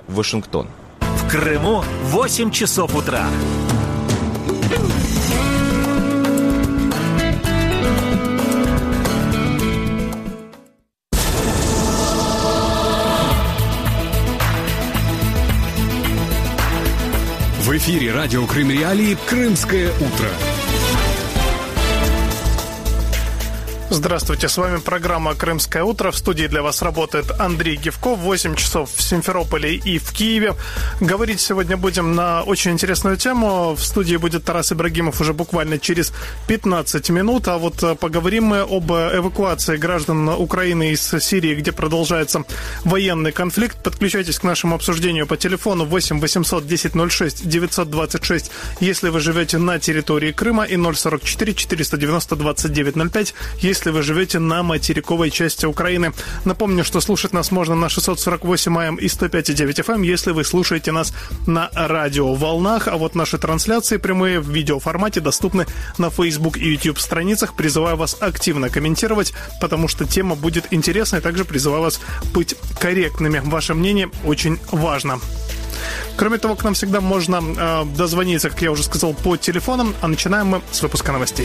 Вашингтон. В Крыму 8 часов утра. В эфире радио Крым Реалии «Крымское утро». Здравствуйте, с вами программа «Крымское утро». В студии для вас работает Андрей Гевков. 8 часов в Симферополе и в Киеве. Говорить сегодня будем на очень интересную тему. В студии будет Тарас Ибрагимов уже буквально через 15 минут. А вот поговорим мы об эвакуации граждан Украины из Сирии, где продолжается военный конфликт. Подключайтесь к нашему обсуждению по телефону 8 800 10 06 926, если вы живете на территории Крыма, и 044 490 29 05, если вы живете на материковой части Украины. Напомню, что слушать нас можно на 648 АМ и 105,9 FM, если вы слушаете нас на радиоволнах. А вот наши трансляции прямые в видеоформате доступны на Facebook и YouTube страницах. Призываю вас активно комментировать, потому что тема будет интересной. Также призываю вас быть корректными. Ваше мнение очень важно. Кроме того, к нам всегда можно дозвониться, как я уже сказал, по телефонам. А начинаем мы с выпуска новостей.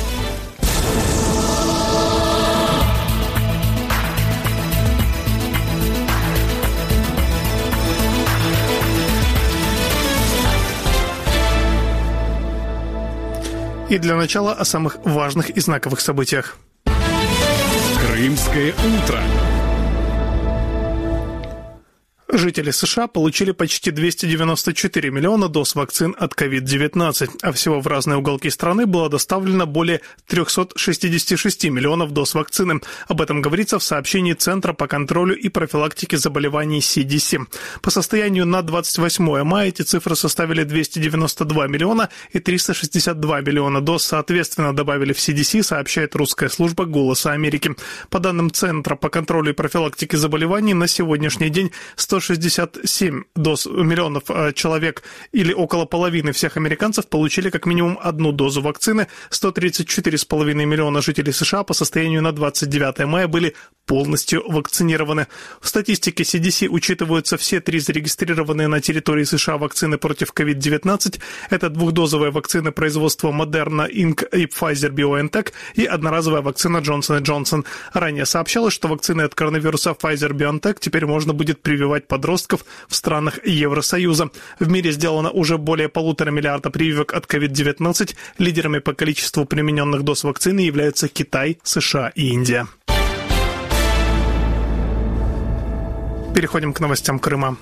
И для начала о самых важных и знаковых событиях. Крымское утро. Жители США получили почти 294 миллиона доз вакцин от COVID-19, а всего в разные уголки страны было доставлено более 366 миллионов доз вакцины. Об этом говорится в сообщении Центра по контролю и профилактике заболеваний CDC. По состоянию на 28 мая эти цифры составили 292 миллиона и 362 миллиона доз, соответственно, добавили в CDC, сообщает русская служба «Голоса Америки». По данным Центра по контролю и профилактике заболеваний, на сегодняшний день 167 миллионов человек, или около половины всех американцев, получили как минимум одну дозу вакцины. 134,5 миллиона жителей США по состоянию на 29 мая были полностью вакцинированы. В статистике CDC учитываются все 3 зарегистрированные на территории США вакцины против COVID-19. Это двухдозовая вакцина производства Moderna Inc. и Pfizer-BioNTech и одноразовая вакцина Johnson & Johnson. Ранее сообщалось, что вакцины от коронавируса Pfizer-BioNTech теперь можно будет прививать подростков в странах Евросоюза. В мире сделано уже более 1,5 миллиарда прививок от COVID-19. Лидерами по количеству примененных доз вакцины являются Китай, США и Индия. Переходим к новостям Крыма.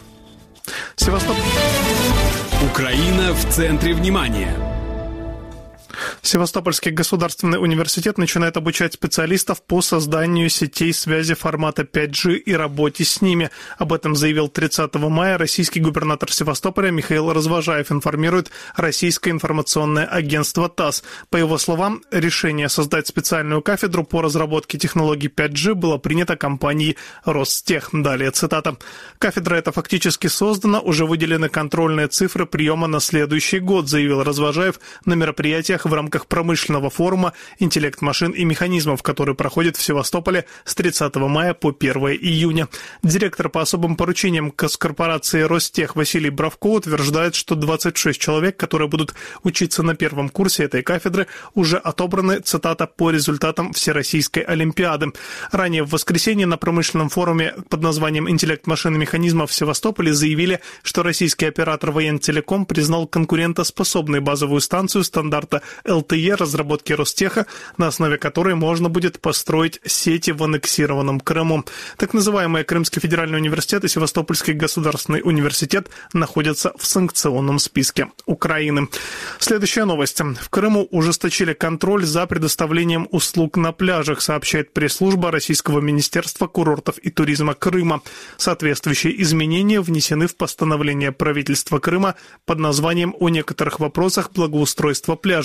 Украина в центре внимания. Севастопольский государственный университет начинает обучать специалистов по созданию сетей связи формата 5G и работе с ними. Об этом заявил 30 мая российский губернатор Севастополя Михаил Развожаев, информирует российское информационное агентство ТАСС. По его словам, решение создать специальную кафедру по разработке технологий 5G было принято компанией Ростех. Далее цитата. «Кафедра эта фактически создана, уже выделены контрольные цифры приема на следующий год», заявил Развожаев на мероприятиях в рамках промышленного форума «Интеллект машин и механизмов», который проходит в Севастополе с 30 мая по 1 июня. Директор по особым поручениям госкорпорации Ростех Василий Бравко утверждает, что 26 человек, которые будут учиться на первом курсе этой кафедры, уже отобраны, цитата, по результатам Всероссийской Олимпиады. Ранее в воскресенье на промышленном форуме под названием «Интеллект машин и механизмов» в Севастополе заявили, что российский оператор Воентелеком признал конкурентоспособной базовую станцию стандарта ЛТЕ разработки Ростеха, на основе которой можно будет построить сети в аннексированном Крыму. Так называемые Крымский федеральный университет и Севастопольский государственный университет находятся в санкционном списке Украины. Следующая новость. В Крыму ужесточили контроль за предоставлением услуг на пляжах, сообщает пресс-служба Российского министерства курортов и туризма Крыма. Соответствующие изменения внесены в постановление правительства Крыма под названием «О некоторых вопросах благоустройства пляжей».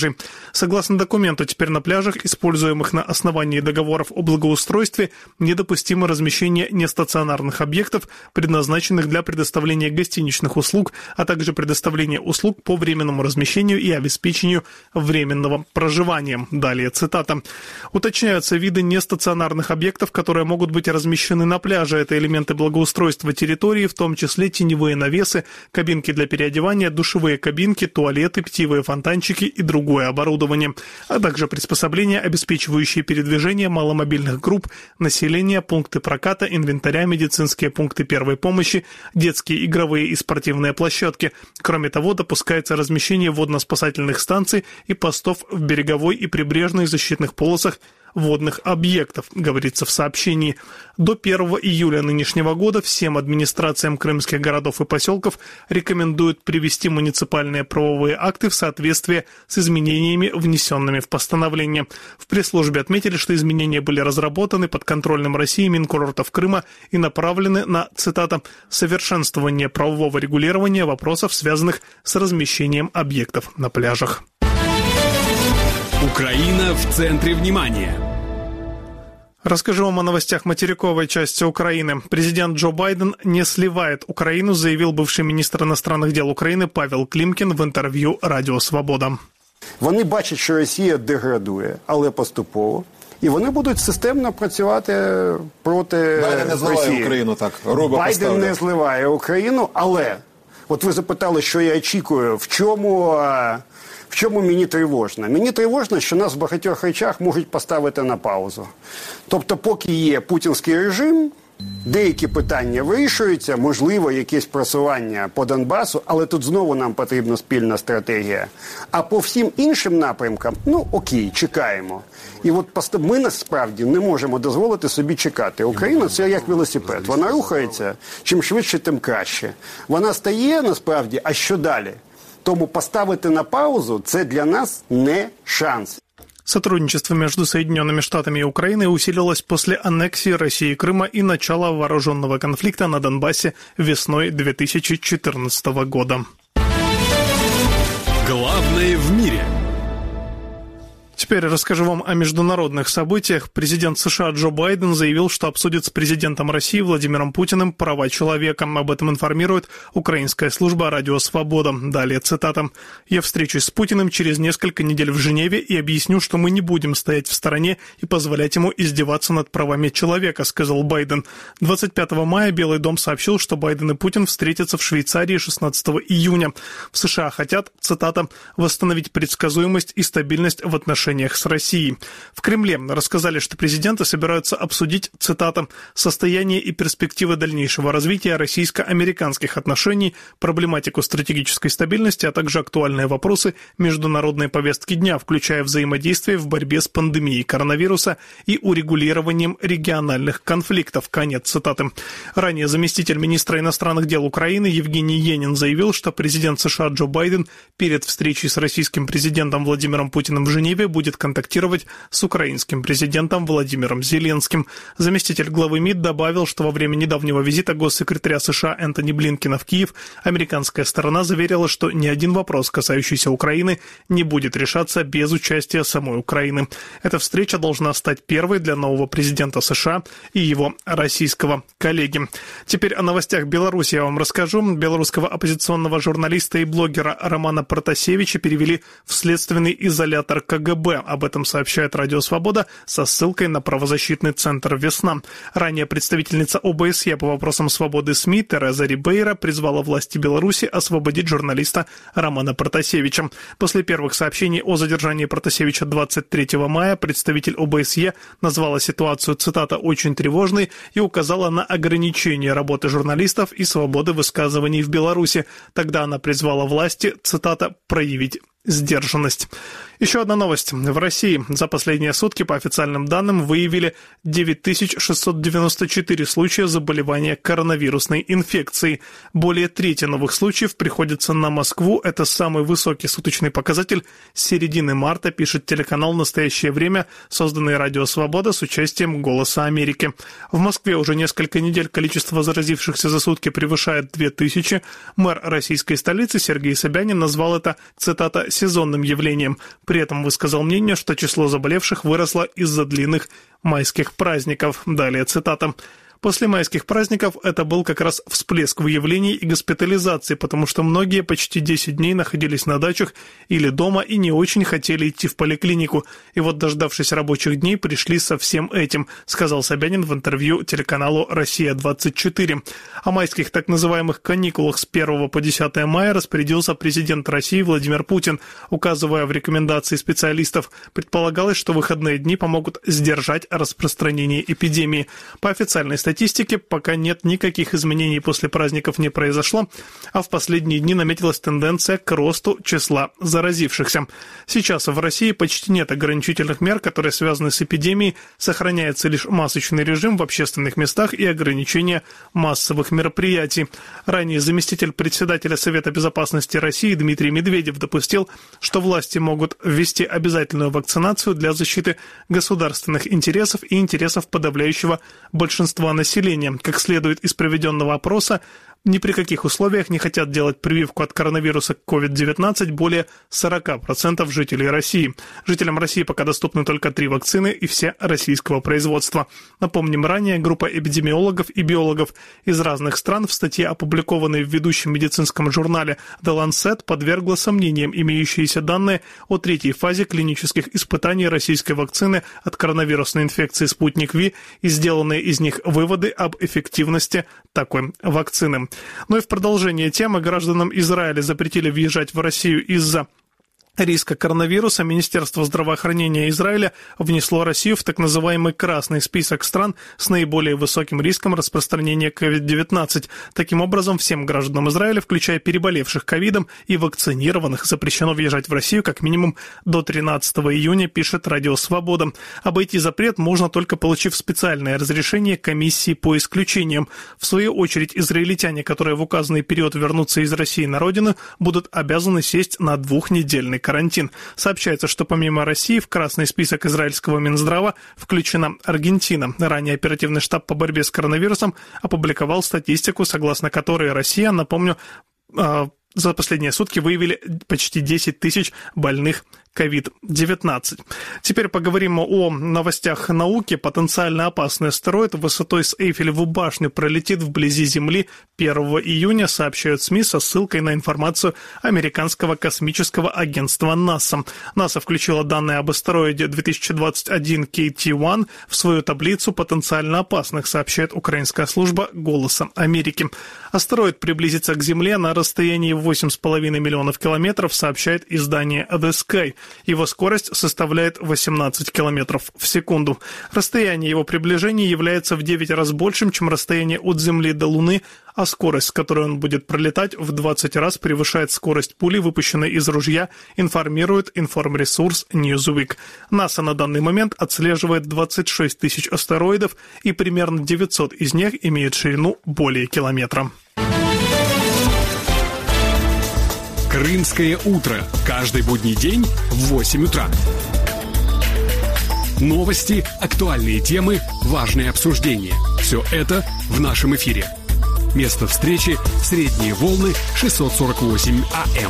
Согласно документу, теперь на пляжах, используемых на основании договоров о благоустройстве, недопустимо размещение нестационарных объектов, предназначенных для предоставления гостиничных услуг, а также предоставления услуг по временному размещению и обеспечению временного проживания. Далее цитата. Уточняются виды нестационарных объектов, которые могут быть размещены на пляже. Это элементы благоустройства территории, в том числе теневые навесы, кабинки для переодевания, душевые кабинки, туалеты, питьевые фонтанчики и другое оборудование, а также приспособления, обеспечивающие передвижение маломобильных групп населения, пункты проката, инвентаря, медицинские пункты первой помощи, детские игровые и спортивные площадки. Кроме того, допускается размещение водно-спасательных станций и постов в береговой и прибрежной защитных полосах водных объектов, говорится в сообщении. До 1 июля нынешнего года всем администрациям крымских городов и поселков рекомендуют привести муниципальные правовые акты в соответствие с изменениями, внесенными в постановление. В пресс-службе отметили, что изменения были разработаны под контролем России Минкурортов Крыма и направлены на, цитата, «совершенствование правового регулирования вопросов, связанных с размещением объектов на пляжах». Украина в центре внимания. Расскажу вам о новостях материковой части Украины. Президент Джо Байден не сливает Украину, заявил бывший міністр иностранных дел України Павел Клімкін в інтерв'ю Радіо Свобода. Вони бачать, що Росія деградує, але поступово. І вони будуть системно працювати проти Байден не зливає Росії. Україну так, робить Байден поставлю. не зливає Україну, але от ви запитали, що я очікую, в чому мені тривожно? Мені тривожно, що нас в багатьох речах можуть поставити на паузу. Тобто, поки є путінський режим, деякі питання вирішуються, можливо, якесь просування по Донбасу, але тут знову нам потрібна спільна стратегія. А по всім іншим напрямкам, окей, чекаємо. І от ми насправді не можемо дозволити собі чекати. Україна – це як велосипед. Вона рухається, чим швидше, тим краще. Вона стає, насправді, а що далі? Тому поставити на паузу – це для нас не шанс. Сотрудничество между Соединенными Штатами и Украиной усилилось после аннексии России Крыма и начала вооруженного конфликта на Донбассе весной 2014 года. Главное в мире. Теперь расскажу вам о международных событиях. Президент США Джо Байден заявил, что обсудит с президентом России Владимиром Путиным права человека. Об этом информирует украинская служба «Радио Свобода». Далее цитата. «Я встречусь с Путиным через несколько недель в Женеве и объясню, что мы не будем стоять в стороне и позволять ему издеваться над правами человека», сказал Байден. 25 мая Белый дом сообщил, что Байден и Путин встретятся в Швейцарии 16 июня. В США хотят, цитата, «восстановить предсказуемость и стабильность в отношениях с Россией». В Кремле рассказали, что президенты собираются обсудить, цитата, «состояние и перспективы дальнейшего развития российско-американских отношений, проблематику стратегической стабильности, а также актуальные вопросы международной повестки дня, включая взаимодействие в борьбе с пандемией коронавируса и урегулированием региональных конфликтов». Конец цитаты. Ранее заместитель министра иностранных дел Украины Евгений Енин заявил, что президент США Джо Байден перед встречей с российским президентом Владимиром Путиным в Женеве будет контактировать с украинским президентом Владимиром Зеленским. Заместитель главы МИД добавил, что во время недавнего визита госсекретаря США Энтони Блинкена в Киев американская сторона заверила, что ни один вопрос, касающийся Украины, не будет решаться без участия самой Украины. Эта встреча должна стать первой для нового президента США и его российского коллеги. Теперь о новостях Беларуси я вам расскажу. Белорусского оппозиционного журналиста и блогера Романа Протасевича перевели в следственный изолятор КГБ. Об этом сообщает Радио Свобода со ссылкой на правозащитный центр «Весна». Ранее представительница ОБСЕ по вопросам свободы СМИ Тереза Рибейра призвала власти Беларуси освободить журналиста Романа Протасевича. После первых сообщений о задержании Протасевича 23 мая представитель ОБСЕ назвала ситуацию, цитата, «очень тревожной» и указала на ограничение работы журналистов и свободы высказываний в Беларуси. Тогда она призвала власти, цитата, «проявить сдержанность». Еще одна новость. В России за последние сутки, по официальным данным, выявили 9694 случая заболевания коронавирусной инфекцией. Более трети новых случаев приходится на Москву. Это самый высокий суточный показатель с середины марта, пишет телеканал «Настоящее время», созданный Радио Свобода с участием «Голоса Америки». В Москве уже несколько недель количество заразившихся за сутки превышает 2000. Мэр российской столицы Сергей Собянин назвал это, цитата, «сезонным явлением». При этом высказал мнение, что число заболевших выросло из-за длинных майских праздников. Далее цитата. После майских праздников это был как раз всплеск выявлений и госпитализации, потому что многие почти 10 дней находились на дачах или дома и не очень хотели идти в поликлинику. И вот, дождавшись рабочих дней, пришли со всем этим, сказал Собянин в интервью телеканалу «Россия-24». О майских так называемых каникулах с 1 по 10 мая распорядился президент России Владимир Путин, указывая в рекомендации специалистов. Предполагалось, что выходные дни помогут сдержать распространение эпидемии. По официальной статистике пока нет никаких изменений, после праздников не произошло, а в последние дни наметилась тенденция к росту числа заразившихся. Сейчас в России почти нет ограничительных мер, которые связаны с эпидемией, сохраняется лишь масочный режим в общественных местах и ограничение массовых мероприятий. Ранее заместитель председателя Совета безопасности России Дмитрий Медведев допустил, что власти могут ввести обязательную вакцинацию для защиты государственных интересов и интересов подавляющего большинства населения. Как следует из проведенного опроса, ни при каких условиях не хотят делать прививку от коронавируса COVID-19 более 40% жителей России. Жителям России пока доступны только 3 вакцины и все российского производства. Напомним, ранее группа эпидемиологов и биологов из разных стран в статье, опубликованной в ведущем медицинском журнале The Lancet, подвергла сомнениям имеющиеся данные о 3-й фазе клинических испытаний российской вакцины от коронавирусной инфекции «Спутник Ви» и сделанные из них выводы об эффективности такой вакцины. Ну и в продолжение темы гражданам Израиля запретили въезжать в Россию из-за риска коронавируса. Министерство здравоохранения Израиля внесло Россию в так называемый красный список стран с наиболее высоким риском распространения COVID-19. Таким образом, всем гражданам Израиля, включая переболевших ковидом и вакцинированных, запрещено въезжать в Россию как минимум до 13 июня, пишет Радио Свобода. Обойти запрет можно только получив специальное разрешение комиссии по исключениям. В свою очередь, израильтяне, которые в указанный период вернутся из России на родину, будут обязаны сесть на 2-недельный карантин. Сообщается, что помимо России в красный список израильского Минздрава включена Аргентина. Ранее оперативный штаб по борьбе с коронавирусом опубликовал статистику, согласно которой Россия, напомню, за последние сутки выявили почти 10 тысяч больных COVID-19. Теперь поговорим о новостях науки. Потенциально опасный астероид высотой с Эйфелеву башню пролетит вблизи Земли 1 июня, сообщают СМИ со ссылкой на информацию американского космического агентства НАСА. НАСА включила данные об астероиде 2021 KT-1 в свою таблицу потенциально опасных, сообщает украинская служба «Голоса Америки». Астероид приблизится к Земле на расстоянии 8,5 миллионов километров, сообщает издание The Sky. Его скорость составляет 18 километров в секунду. Расстояние его приближения является в 9 раз большим, чем расстояние от Земли до Луны, а скорость, с которой он будет пролетать, в 20 раз превышает скорость пули, выпущенной из ружья, информирует информресурс Newsweek. НАСА на данный момент отслеживает 26 тысяч астероидов, и примерно 900 из них имеют ширину более километра. Крымское утро. Каждый будний день в 8 утра. Новости, актуальные темы, важные обсуждения. Все это в нашем эфире. Место встречи – средние волны 648 АМ.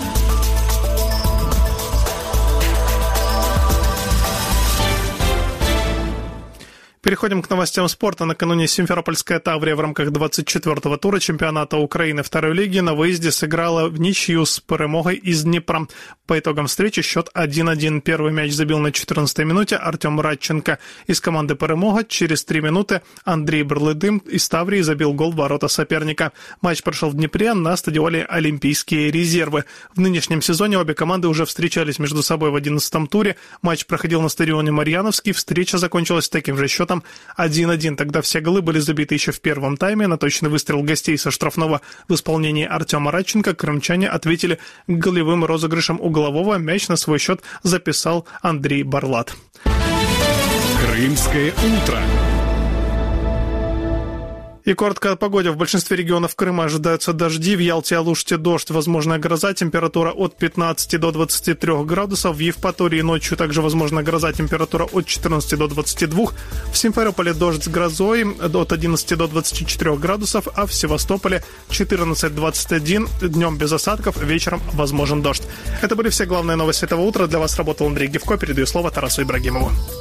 Переходим к новостям спорта. Накануне Симферопольская Таврия в рамках 24-го тура чемпионата Украины второй лиги на выезде сыграла в ничью с Перемогой из Днепра. По итогам встречи счет 1-1. Первый мяч забил на 14-й минуте Артем Радченко из команды Перемога. Через 3 минуты Андрей Берлыдым из Таврии забил гол в ворота соперника. Матч прошел в Днепре на стадионе Олимпийские резервы. В нынешнем сезоне обе команды уже встречались между собой в 11-м туре. Матч проходил на стадионе Марьяновский. Встреча закончилась таким же счетом 1-1. Тогда все голы были забиты еще в первом тайме. На точный выстрел гостей со штрафного в исполнении Артема Радченко крымчане ответили голевым розыгрышем углового. Мяч на свой счет записал Андрей Барлат. Крымское утро. И коротко о погоде. В большинстве регионов Крыма ожидаются дожди. В Ялте и Алуште дождь, возможная гроза. Температура от 15 до 23 градусов. В Евпатории ночью также возможна гроза. Температура от 14 до 22. В Симферополе дождь с грозой от 11 до 24 градусов. А в Севастополе 14-21. Днем без осадков, вечером возможен дождь. Это были все главные новости этого утра. Для вас работал Андрей Гевко. Передаю слово Тарасу Ибрагимову.